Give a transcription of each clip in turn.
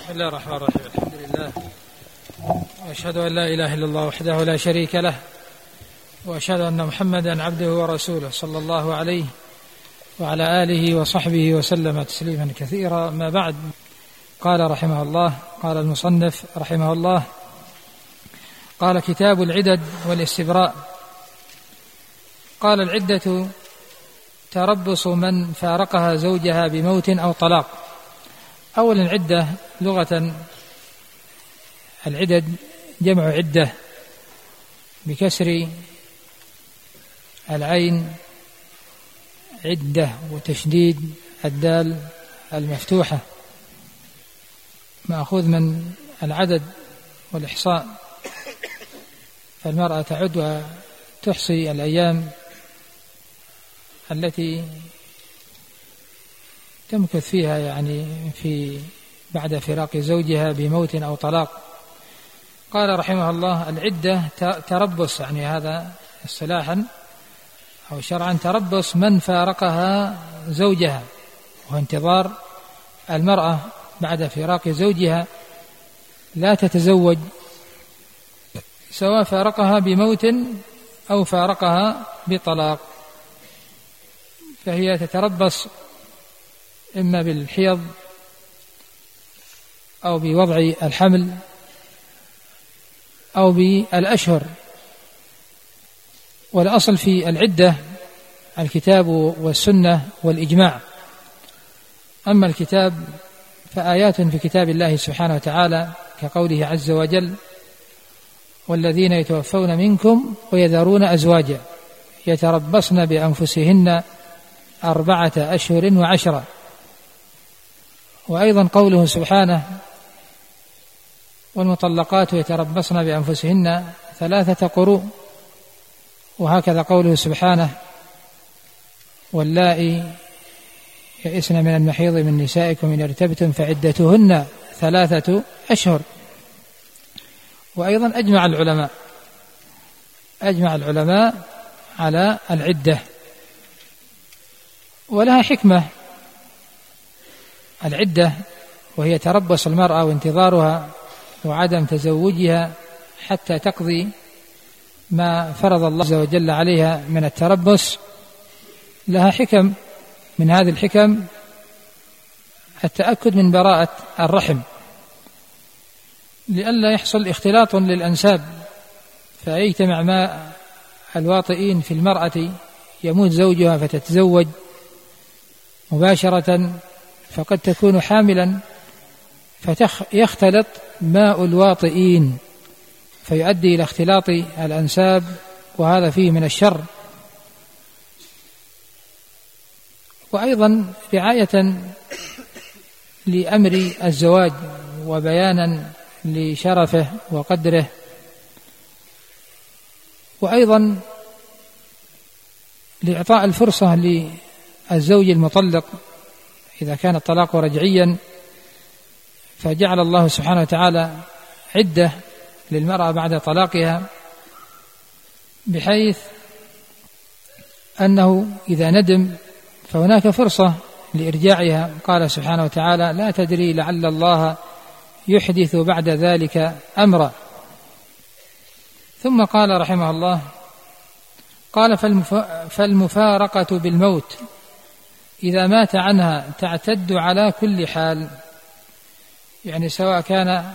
بسم الله الرحمن الرحيم. الحمد لله، وأشهد أن لا إله إلا الله وحده لا شريك له، وأشهد أن محمدا عبده ورسوله صلى الله عليه وعلى آله وصحبه وسلم تسليما كثيرا. ما بعد، قال رحمه الله، قال المصنف رحمه الله: قال: كتاب العدد والاستبراء. قال: العدة تربص من فارقها زوجها بموت أو طلاق. أولا، العدة لغة العدد جمع عدة بكسر العين عدة وتشديد الدال المفتوحة، مأخوذ من العدد والإحصاء، فالمرأة تعد وتحصي الأيام التي تمكث فيها يعني بعد فراق زوجها بموت أو طلاق. قال رحمه الله: العدة تربص، يعني هذا اصطلاحا أو شرعا تربص من فارقها زوجها، وهو انتظار المرأة بعد فراق زوجها لا تتزوج، سواء فارقها بموت أو فارقها بطلاق، فهي تتربص إما بالحيض أو بوضع الحمل أو بالأشهر. والأصل في العدة الكتاب والسنة والإجماع. أما الكتاب فآيات في كتاب الله سبحانه وتعالى كقوله عز وجل: والذين يتوفون منكم ويذرون أزواجا يتربصن بأنفسهن 4 أشهر و10. وأيضا قوله سبحانه: والمطلقات يتربصن بأنفسهن 3 قروء. وهكذا قوله سبحانه: واللائي يئسن من المحيض من نسائكم إن ارتبتم فعدتهن 3 أشهر. وأيضا أجمع العلماء على العدة، ولها حكمة العدة، وهي تربص المرأة وانتظارها وعدم تزوجها حتى تقضي ما فرض الله عز وجل عليها من التربص. لها حكم، من هذه الحكم التأكد من براءة الرحم، لئلا يحصل اختلاط للأنساب فيجتمع مع الواطئين في المرأة، يموت زوجها فتتزوج مباشرة، فقد تكون حاملا فيختلط ماء الواطئين فيؤدي إلى اختلاط الأنساب، وهذا فيه من الشر. وأيضا رعاية لأمر الزواج وبيانا لشرفه وقدره. وأيضا لإعطاء الفرصة للزوج المطلق إذا كان الطلاق رجعيا، فجعل الله سبحانه وتعالى عدة للمرأة بعد طلاقها، بحيث أنه إذا ندم فهناك فرصة لإرجاعها. قال سبحانه وتعالى: لا تدري لعل الله يحدث بعد ذلك أمرا. ثم قال رحمه الله: قال: فالمفارقة بالموت إذا مات عنها تعتد على كل حال، يعني سواء كان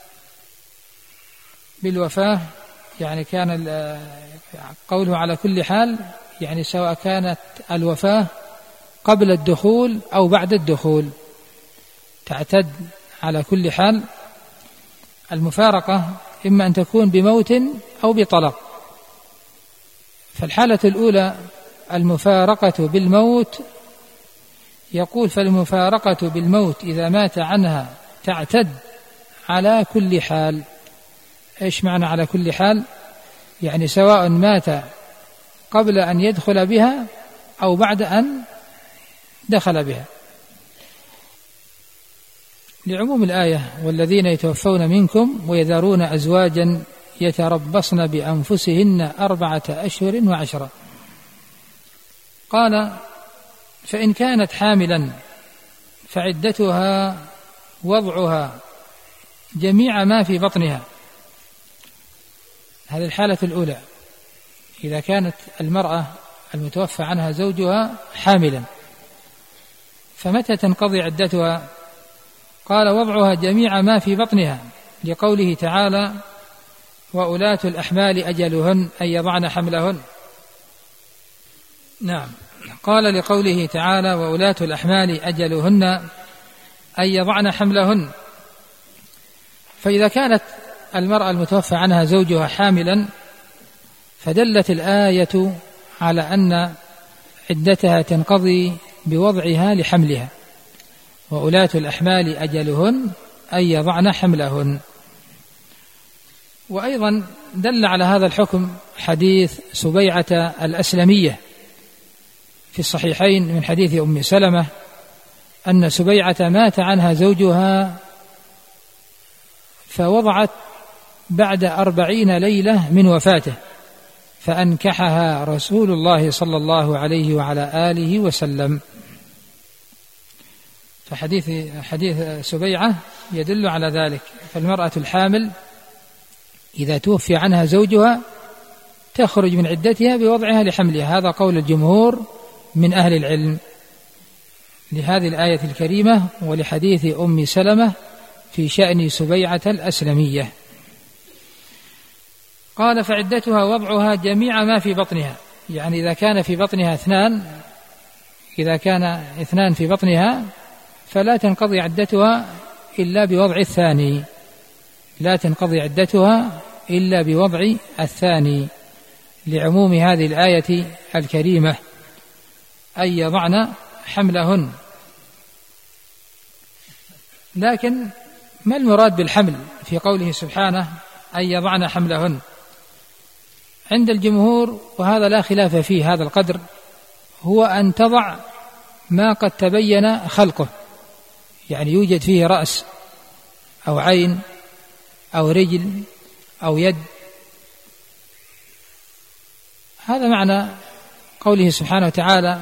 بالوفاة، يعني كان قوله على كل حال يعني سواء كانت الوفاة قبل الدخول أو بعد الدخول تعتد على كل حال. المفارقة إما أن تكون بموت أو بطلاق. فالحالة الأولى المفارقة بالموت، يقول: فالمفارقة بالموت إذا مات عنها تعتد على كل حال. إيش معنى على كل حال؟ يعني سواء مات قبل أن يدخل بها أو بعد أن دخل بها، لعموم الآية: والذين يتوفون منكم ويذرون أزواجا يتربصن بأنفسهن 4 أشهر و10. قال: فإن كانت حاملا فعدتها وضعها جميع ما في بطنها. هذه الحالة الأولى إذا كانت المرأة المتوفى عنها زوجها حاملا، فمتى تنقضي عدتها؟ قال وضعها جميع ما في بطنها، لقوله تعالى وأولاة الأحمال أجلهن أن يضعن حملهن. نعم، قال لقوله تعالى وأولاة الأحمال أجلهن أن يضعن حملهن. فإذا كانت المرأة المتوفى عنها زوجها حاملا فدلت الآية على أن عدتها تنقضي بوضعها لحملها، وأولاة الأحمال أجلهن أن يضعن حملهن. وأيضا دل على هذا الحكم حديث سبيعة الأسلمية في الصحيحين من حديث أم سلمة أن سبيعة مات عنها زوجها فوضعت بعد 40 ليلة من وفاته، فأنكحها رسول الله صلى الله عليه وعلى آله وسلم. فحديث سبيعة يدل على ذلك. فالمرأة الحامل إذا توفي عنها زوجها تخرج من عدتها بوضعها لحملها، هذا قول الجمهور من أهل العلم لهذه الآية الكريمة ولحديث أم سلمة في شأن سبيعة الأسلمية. قال فعدتها وضعها جميع ما في بطنها، يعني إذا كان في بطنها اثنان في بطنها فلا تنقضي عدتها إلا بوضع الثاني، لا تنقضي عدتها إلا بوضع الثاني، لعموم هذه الآية الكريمة أن يضعن حملهن. لكن ما المراد بالحمل في قوله سبحانه أن يضعن حملهن؟ عند الجمهور وهذا لا خلاف فيه هذا القدر، هو أن تضع ما قد تبين خلقه، يعني يوجد فيه رأس أو عين أو رجل أو يد. هذا معنى قوله سبحانه وتعالى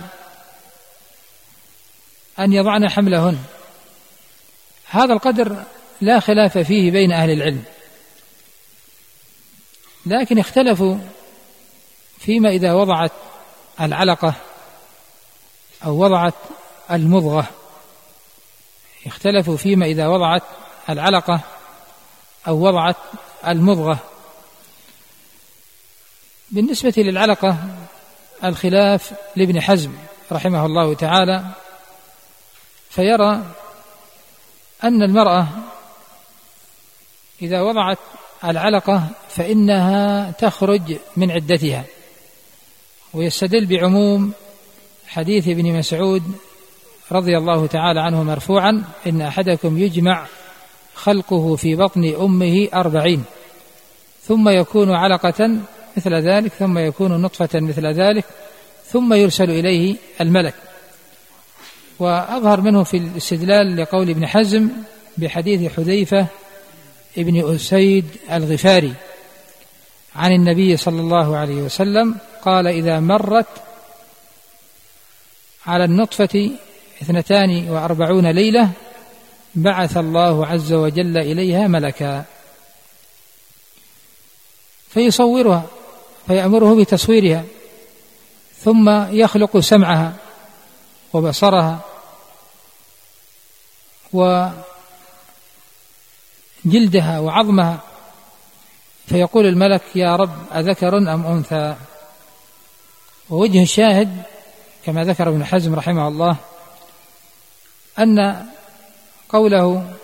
أن يضعن حملهن. هذا القدر لا خلاف فيه بين أهل العلم، لكن اختلفوا فيما إذا وضعت العلقة أو وضعت المضغة، اختلفوا فيما إذا وضعت العلقة أو وضعت المضغة. بالنسبة للعلقة الخلاف لابن حزم رحمه الله تعالى، فيرى أن المرأة إذا وضعت العلقة فإنها تخرج من عدتها، ويستدل بعموم حديث ابن مسعود رضي الله تعالى عنه مرفوعا إن أحدكم يجمع خلقه في بطن أمه 40 ثم يكون علقة مثل ذلك ثم يكون نطفة مثل ذلك ثم يرسل إليه الملك. وأظهر منه في الاستدلال لقول ابن حزم بحديث حذيفة ابن أسيد الغفاري عن النبي صلى الله عليه وسلم قال إذا مرت على النطفة 42 ليلة بعث الله عز وجل إليها ملكا فيصورها فيأمره بتصويرها ثم يخلق سمعها وبصرها وجلدها وعظمها، فيقول الملك يا رب أذكر أم أنثى؟ ووجه الشاهد كما ذكر ابن حزم رحمه الله أن قوله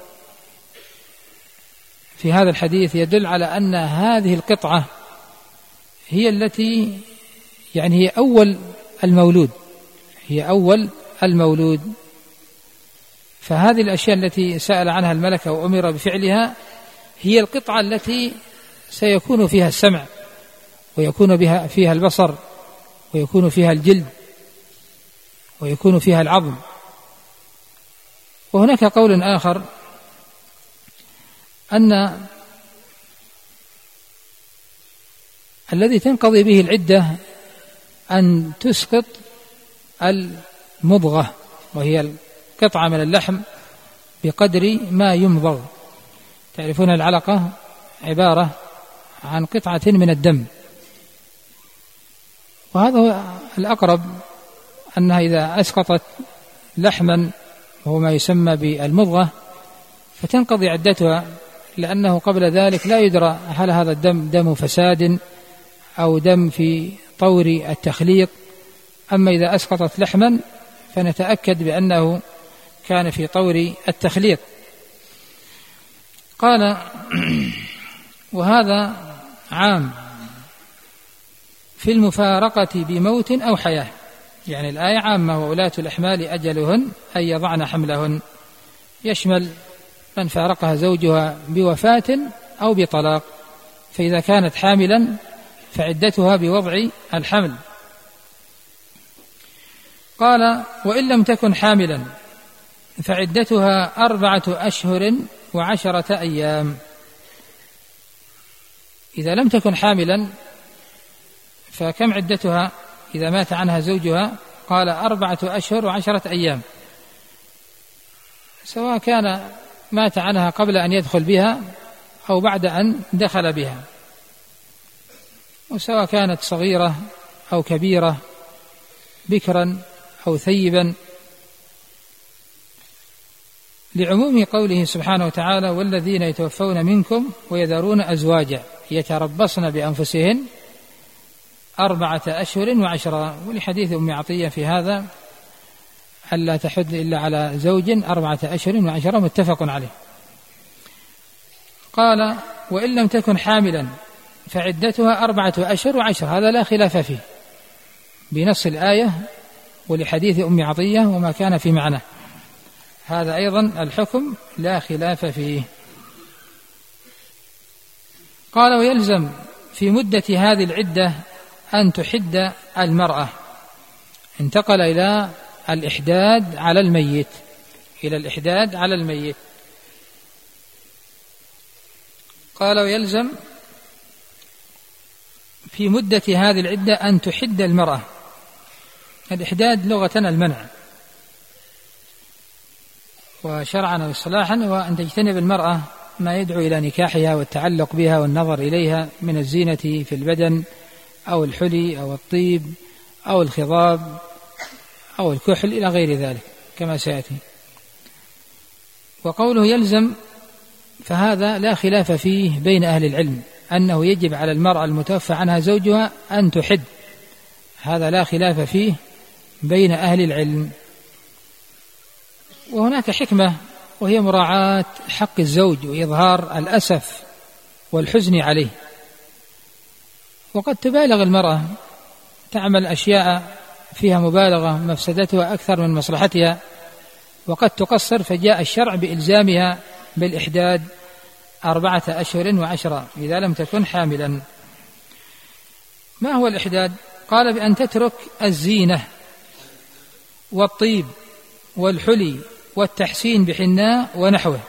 في هذا الحديث يدل على أن هذه القطعة هي التي يعني هي أول المولود، فهذه الأشياء التي سأل عنها الملك أو أمر بفعلها هي القطعة التي سيكون فيها السمع ويكون فيها البصر ويكون فيها الجلد ويكون فيها العظم. وهناك قول آخر أن الذي تنقضي به العدة أن تسقط المضغة وهي القطعة من اللحم بقدر ما يمضغ، تعرفون العلقة عبارة عن قطعة من الدم، وهذا هو الأقرب، أنها إذا أسقطت لحما وهو ما يسمى بالمضغة فتنقضي عدتها، لأنه قبل ذلك لا يدرى هل هذا الدم دم فساد أو دم في طور التخليق. أما إذا أسقطت لحما فنتأكد بأنه كان في طور التخليق. قال: وهذا عام في المفارقة بموت أو حياة، يعني الآية عامة: وولاة الأحمال أجلهن أن يضعن حملهن، يشمل من فارقها زوجها بوفاة أو بطلاق، فإذا كانت حاملا فعدتها بوضع الحمل. قال: وإن لم تكن حاملا فعدتها 4 أشهر و10 أيام. إذا لم تكن حاملا فكم عدتها إذا مات عنها زوجها؟ قال: 4 أشهر و10 أيام، سواء كان مات عنها قبل أن يدخل بها أو بعد أن دخل بها، وسواء كانت صغيرة أو كبيرة، بكرا أو ثيبا، لعموم قوله سبحانه وتعالى: والذين يتوفون منكم ويذرون أزواجا يتربصن بأنفسهن 4 أشهر و10، ولحديث أم عطية في هذا: ألا تحد إلا على زوج 4 أشهر و10، متفق عليه. قال: وإن لم تكن حاملا فعدتها 4 أشهر و10، هذا لا خلاف فيه بنص الآية ولحديث أم عطية وما كان في معنى، هذا أيضا الحكم لا خلاف فيه. قال: ويلزم في مدة هذه العدة أن تحد المرأة. انتقل إلى الإحداد على الميت، إلى الإحداد على الميت. قال: ويلزم في مدة هذه العدة أن تحد المرأة. الإحداد لغة المنع، وشرعا واصطلاحا وأن تجتنب المرأة ما يدعو إلى نكاحها والتعلق بها والنظر إليها من الزينة في البدن أو الحلي أو الطيب أو الخضاب أو الكحل إلى غير ذلك كما سيأتي. وقوله يلزم فهذا لا خلاف فيه بين أهل العلم، أنه يجب على المرأة المتوفى عنها زوجها أن تحد، هذا لا خلاف فيه بين أهل العلم. وهناك حكمة، وهي مراعاة حق الزوج وإظهار الأسف والحزن عليه. وقد تبالغ المرأة، تعمل أشياء فيها مبالغة مفسدتها أكثر من مصلحتها، وقد تقصر، فجاء الشرع بإلزامها بالإحداد 4 أشهر و10 إذا لم تكن حاملا. ما هو الإحداد؟ قال: بأن تترك الزينة والطيب والحلي والتحسين بحناء ونحوه،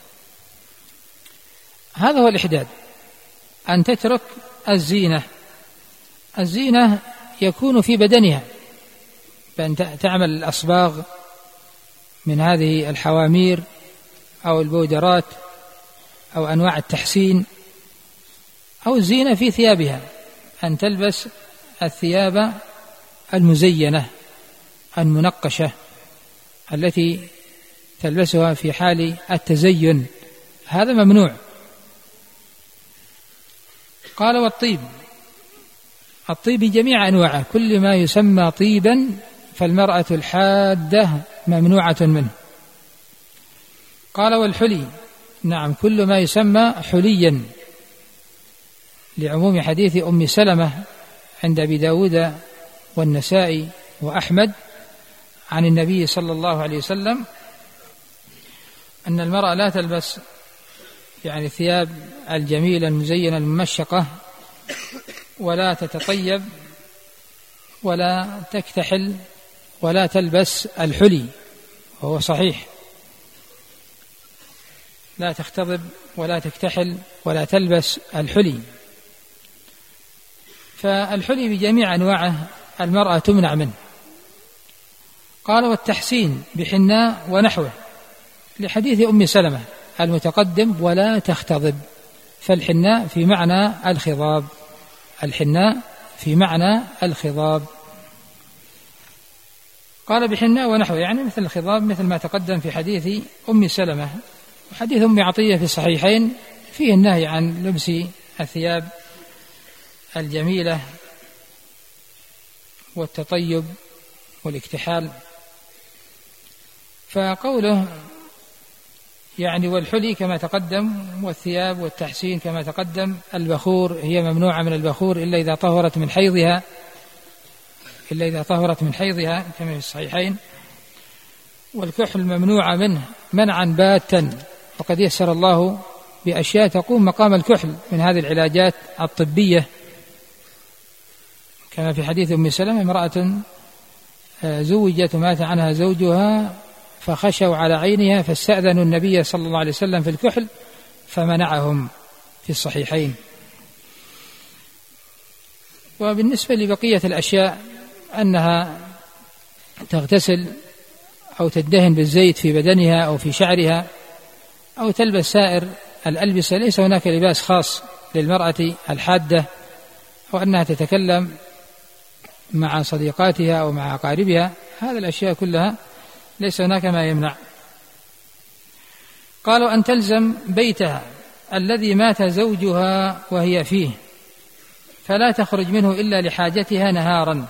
هذا هو الإحداد، أن تترك الزينة. الزينة يكون في بدنها، بأن تعمل الأصباغ من هذه الحوامير أو البودرات أو أنواع التحسين، أو الزينة في ثيابها، أن تلبس الثياب المزينة المنقشة التي تلبسها في حال التزين، هذا ممنوع. قال: والطيب، الطيب بجميع أنواعه، كل ما يسمى طيبا فالمرأة الحادة ممنوعة منه. قال: والحلي، نعم، كل ما يسمى حليا، لعموم حديث أم سلمة عند أبي داود والنسائي وأحمد عن النبي صلى الله عليه وسلم أن المرأة لا تلبس يعني ثياب الجميلة المزينة الممشقة، ولا تتطيب، ولا تكتحل، ولا تلبس الحلي، وهو صحيح، لا تختضب ولا تكتحل ولا تلبس الحلي. فالحلي بجميع أنواعه المرأة تمنع منه. قال: والتحسين بحناء ونحوه، لحديث أم سلمة المتقدم ولا تختضب، فالحناء في معنى الخضاب، الحناء في معنى الخضاب. قال بحناء ونحوه، يعني مثل الخضاب، مثل ما تقدم في حديث أم سلمة. وحديث أم عطية في الصحيحين فيه النهي عن لبس الثياب الجميلة والتطيب والاكتحال. فقوله يعني والحلي كما تقدم، والثياب والتحسين كما تقدم. البخور هي ممنوعة من البخور إلا إذا طهرت من حيضها، كما في الصحيحين. والكحل ممنوعة منه منعا باتا، وقد يسر الله بأشياء تقوم مقام الكحل من هذه العلاجات الطبية، كما في حديث أم سلمة: امرأة زوجت مات عنها زوجها فخشوا على عينها فاستأذنوا النبي صلى الله عليه وسلم في الكحل فمنعهم، في الصحيحين. وبالنسبة لبقية الأشياء أنها تغتسل أو تدهن بالزيت في بدنها أو في شعرها أو تلبس سائر الألبسة، ليس هناك لباس خاص للمرأة الحادة، أو أنها تتكلم مع صديقاتها أو مع أقاربها، هذه الأشياء كلها ليس هناك ما يمنع. قالوا أن تلزم بيتها الذي مات زوجها وهي فيه، فلا تخرج منه إلا لحاجتها نهارا،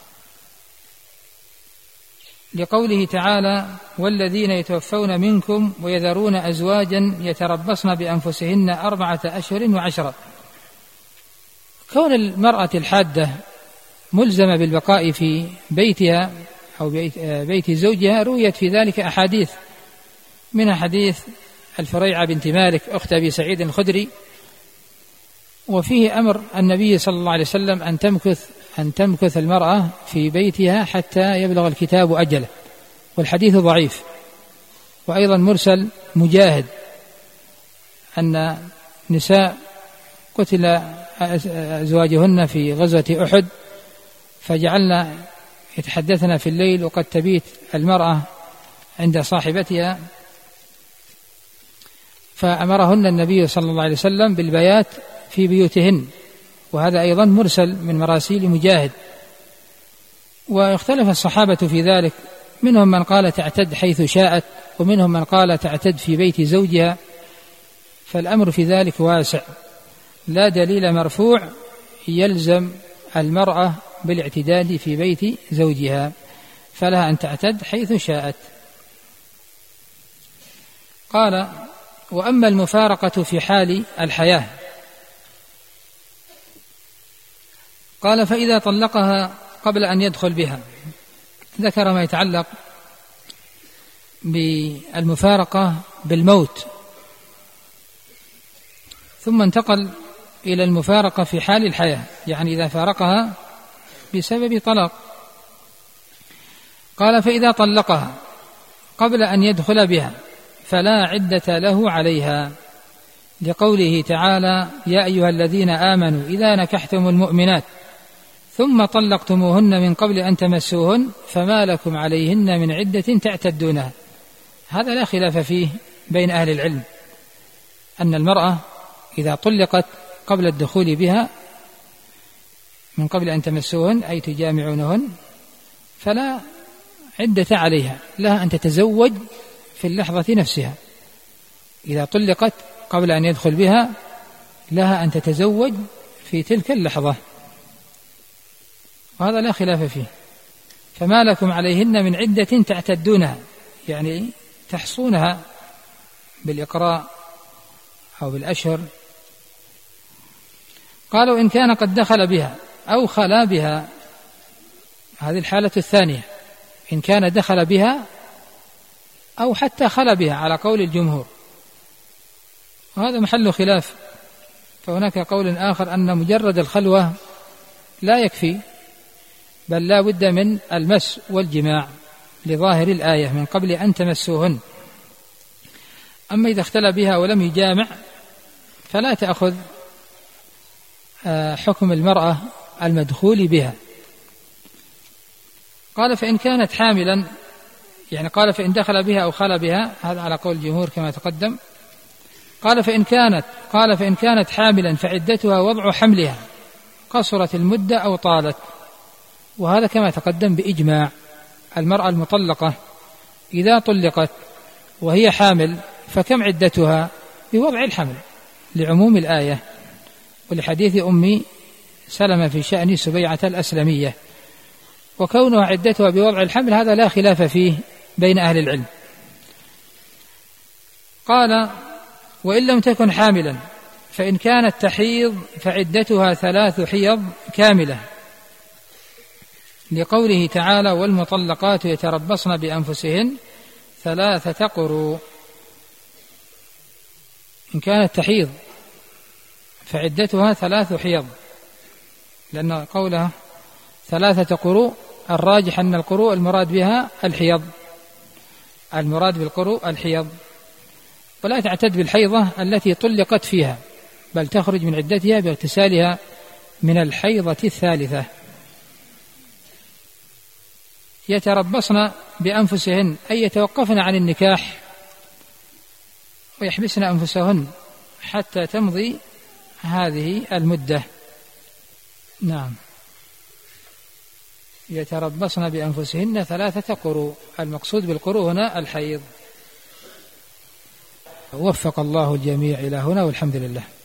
لقوله تعالى: والذين يتوفون منكم ويذرون أزواجا يتربصن بأنفسهن 4 أشهر و10. كون المرأة الحادة ملزمة بالبقاء في بيتها أو بيت زوجها رويت في ذلك أحاديث، من حديث الفريعة بنت مالك أخت أبي سعيد الخدري، وفيه أمر النبي صلى الله عليه وسلم أن تمكث المرأة في بيتها حتى يبلغ الكتاب أجله، والحديث ضعيف. وأيضا مرسل مجاهد أن نساء قتل أزواجهن في غزوة أحد فجعلنا يتحدثن في الليل وقد تبيت المرأة عند صاحبتها، فأمرهن النبي صلى الله عليه وسلم بالبيات في بيوتهن، وهذا أيضا مرسل من مراسيل مجاهد. واختلف الصحابة في ذلك، منهم من قال تعتد حيث شاءت، ومنهم من قال تعتد في بيت زوجها، فالأمر في ذلك واسع، لا دليل مرفوع يلزم المرأة بالاعتداد في بيت زوجها، فلها أن تعتد حيث شاءت. قال: وأما المفارقة في حال الحياة، قال: فإذا طلقها قبل أن يدخل بها. ذكر ما يتعلق بالمفارقة بالموت، ثم انتقل إلى المفارقة في حال الحياة، يعني إذا فارقها بسبب طلاق. قال: فإذا طلقها قبل أن يدخل بها فلا عدة له عليها، لقوله تعالى: يا أيها الذين آمنوا إذا نكحتم المؤمنات ثم طلقتموهن من قبل أن تمسوهن فما لكم عليهن من عدة تعتدونها. هذا لا خلاف فيه بين أهل العلم، أن المرأة إذا طلقت قبل الدخول بها من قبل أن تمسوهن أي تجامعونهن فلا عدة عليها، لها أن تتزوج في اللحظة نفسها. إذا طلقت قبل أن يدخل بها لها أن تتزوج في تلك اللحظة، وهذا لا خلاف فيه. فما لكم عليهن من عدة تعتدونها، يعني تحصونها بالإقراء أو بالأشهر. قالوا: إن كان قد دخل بها أو خلا بها، هذه الحالة الثانية، إن كان دخل بها أو حتى خلا بها على قول الجمهور، وهذا محل خلاف. فهناك قول آخر أن مجرد الخلوة لا يكفي، بل لا بد من المس والجماع لظاهر الآية من قبل أن تمسوهن. أما إذا اختلى بها ولم يجامع فلا تأخذ حكم المرأة المدخول بها. قال: فإن كانت حاملا، يعني قال: فإن دخل بها أو خلا بها، هذا على قول الجمهور كما تقدم. قال فإن كانت حاملا فعدتها وضع حملها، قصرت المدة أو طالت. وهذا كما تقدم بإجماع. المرأة المطلقة إذا طلقت وهي حامل فكم عدتها؟ بوضع الحمل، لعموم الآية ولحديث أم سلمة في شأن سبيعة الأسلمية. وكونها عدتها بوضع الحمل هذا لا خلاف فيه بين أهل العلم. قال: وإن لم تكن حاملا فإن كانت تحيض فعدتها 3 حيض كاملة، لقوله تعالى: والمطلقات يتربصن بأنفسهن 3 قروء. إن كانت تحيض فعدتها 3 حيض، لأن قولها 3 قروء الراجح أن القروء المراد بها الحيض، المراد بالقروء الحيض، ولا تعتد بالحيضة التي طلقت فيها، بل تخرج من عدتها باغتسالها من الحيضة الثالثة. يتربصن بأنفسهن أي يتوقفن عن النكاح ويحبسن أنفسهن حتى تمضي هذه المدة. نعم، يتربصن بأنفسهن 3 قروء، المقصود بالقروء هنا الحيض. وفق الله الجميع إلى هنا، والحمد لله.